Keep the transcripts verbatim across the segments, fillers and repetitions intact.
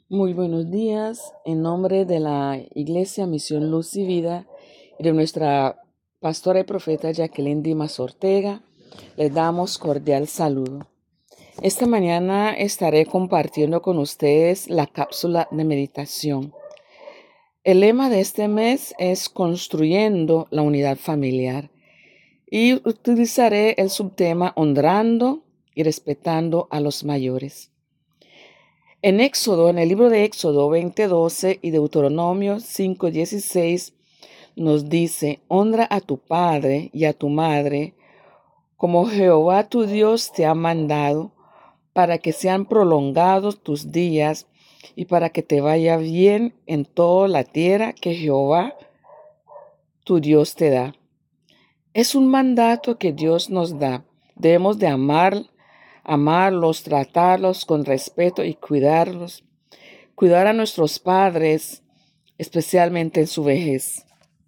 Muy buenos días. En nombre de la Iglesia Misión Luz y Vida y de nuestra pastora y profeta Jacqueline Dimas Ortega, les damos cordial saludo. Esta mañana estaré compartiendo con ustedes la cápsula de meditación. El lema de este mes es Construyendo la Unidad Familiar y utilizaré el subtema Honrando y Respetando a los Mayores. En Éxodo, en el libro de Éxodo veinte doce y Deuteronomio cinco dieciséis, nos dice: honra a tu padre y a tu madre, como Jehová tu Dios te ha mandado, para que sean prolongados tus días y para que te vaya bien en toda la tierra que Jehová tu Dios te da. Es un mandato que Dios nos da. Debemos de amar, amarlos, tratarlos con respeto y cuidarlos. Cuidar a nuestros padres, especialmente en su vejez.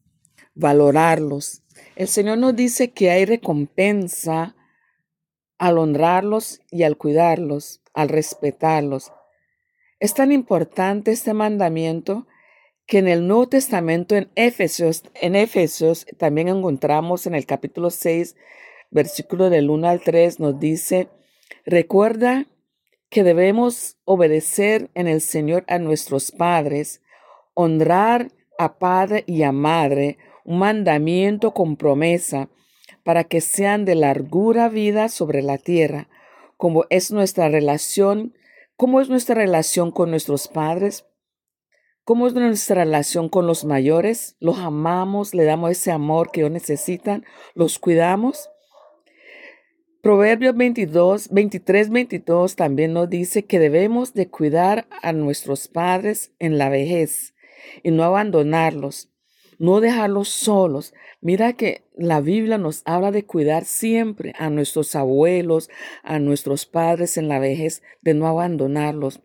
Valorarlos. El Señor nos dice que hay recompensa al honrarlos y al cuidarlos, al respetarlos. Es tan importante este mandamiento que en el Nuevo Testamento, en Efesios, en Efesios también encontramos en el capítulo seis, versículo del uno al tres, nos dice: recuerda que debemos obedecer en el Señor a nuestros padres, honrar a padre y a madre, un mandamiento con promesa, para que sean de largura vida sobre la tierra, como es nuestra relación, cómo es nuestra relación con nuestros padres, cómo es nuestra relación con los mayores. Los amamos, le damos ese amor que ellos necesitan, los cuidamos. Proverbios veintidós, veintitrés, veintidós también nos dice que debemos de cuidar a nuestros padres en la vejez y no abandonarlos, no dejarlos solos. Mira que la Biblia nos habla de cuidar siempre a nuestros abuelos, a nuestros padres en la vejez, de no abandonarlos.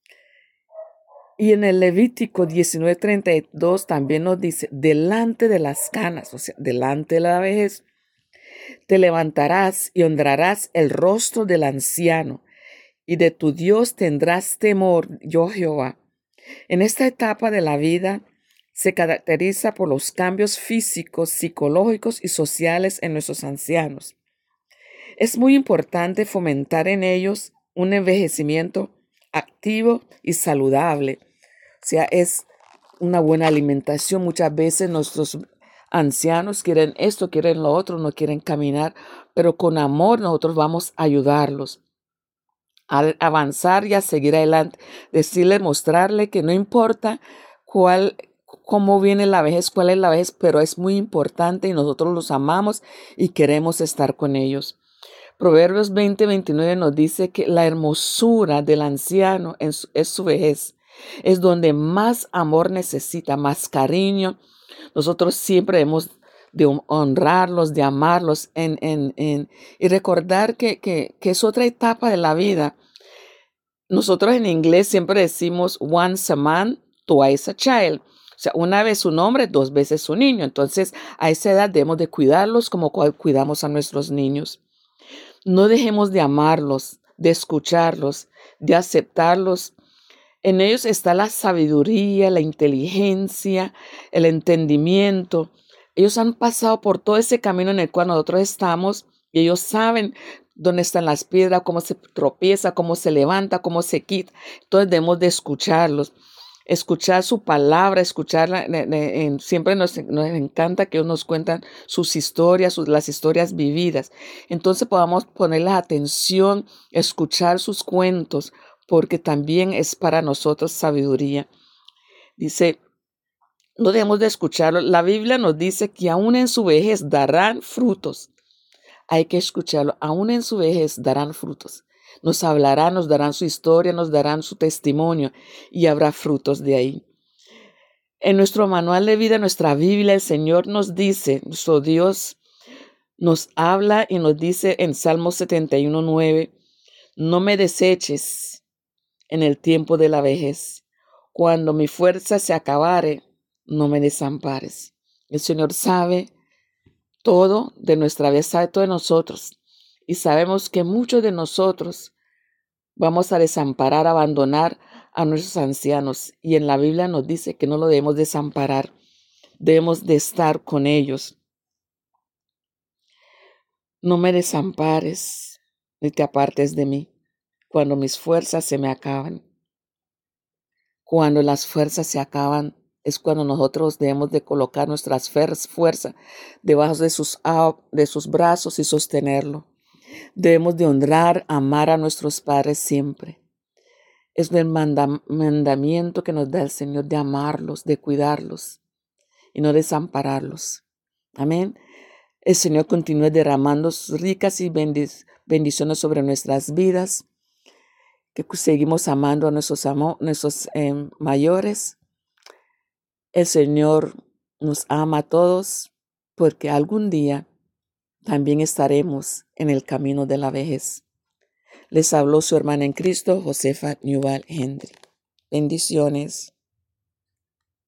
Y en el Levítico diecinueve treinta y dos también nos dice: delante de las canas, o sea, delante de la vejez, te levantarás y honrarás el rostro del anciano, y de tu Dios tendrás temor, yo Jehová. En esta etapa de la vida se caracteriza por los cambios físicos, psicológicos y sociales en nuestros ancianos. Es muy importante fomentar en ellos un envejecimiento activo y saludable. O sea, es una buena alimentación. Muchas veces nuestros ancianos quieren esto, quieren lo otro, no quieren caminar, pero con amor nosotros vamos a ayudarlos a avanzar y a seguir adelante. Decirle, mostrarle que no importa cuál, cómo viene la vejez, cuál es la vejez, pero es muy importante y nosotros los amamos y queremos estar con ellos. Proverbios veinte veintinueve nos dice que la hermosura del anciano es su vejez. Es donde más amor necesita, más cariño. Nosotros siempre debemos de honrarlos, de amarlos en, en, en, y recordar que, que, que es otra etapa de la vida. Nosotros en inglés siempre decimos once a man, twice a child. O sea, una vez un hombre, dos veces un niño. Entonces, a esa edad debemos de cuidarlos como cuidamos a nuestros niños. No dejemos de amarlos, de escucharlos, de aceptarlos. En ellos está la sabiduría, la inteligencia, el entendimiento. Ellos han pasado por todo ese camino en el cual nosotros estamos y ellos saben dónde están las piedras, cómo se tropieza, cómo se levanta, cómo se quita. Entonces debemos de escucharlos, escuchar su palabra, escucharla. Siempre nos, nos encanta que ellos nos cuentan sus historias, sus, las historias vividas. Entonces podamos ponerles atención, escuchar sus cuentos, porque también es para nosotros sabiduría. Dice, no debemos de escucharlo. La Biblia nos dice que aún en su vejez darán frutos. Hay que escucharlo. Aún en su vejez darán frutos. Nos hablarán, nos darán su historia, nos darán su testimonio y habrá frutos de ahí. En nuestro manual de vida, nuestra Biblia, el Señor nos dice, nuestro Dios nos habla y nos dice en Salmo setenta y uno nueve, no me deseches en el tiempo de la vejez. Cuando mi fuerza se acabare, no me desampares. El Señor sabe todo de nuestra vida, sabe todo de nosotros. Y sabemos que muchos de nosotros vamos a desamparar, abandonar a nuestros ancianos y en la Biblia nos dice que no lo debemos desamparar, debemos de estar con ellos. No me desampares ni te apartes de mí cuando mis fuerzas se me acaban. Cuando las fuerzas se acaban es cuando nosotros debemos de colocar nuestras fuerzas debajo de sus, de sus brazos y sostenerlo. Debemos de honrar, amar a nuestros padres siempre. Es el manda, mandamiento que nos da el Señor de amarlos, de cuidarlos y no desampararlos. Amén. El Señor continúe derramando ricas y bendiciones sobre nuestras vidas, que seguimos amando a nuestros, amo, nuestros eh, mayores. El Señor nos ama a todos porque algún día también estaremos en el camino de la vejez. Les habló su hermana en Cristo, Josefa Newell Hendry. Bendiciones.